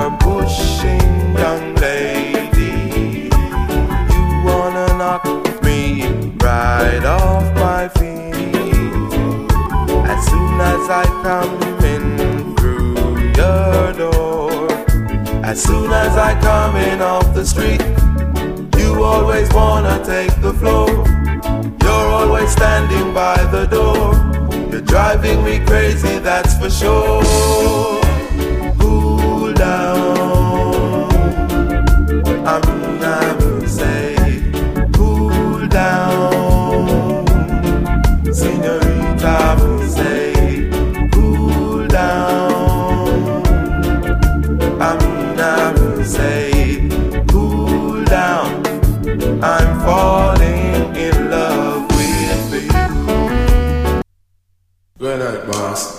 you're pushing, young lady. You wanna knock me right off my feet. As soon as I come in through your door, as soon as I come in off the street, you always wanna take the floor. You're always standing by the door. You're driving me crazy, that's for sure. Cool down, I'm never say. Cool down, Señorita, will say. Cool down, I'm never say. Cool down, I'm falling in love with you. Good night, boss.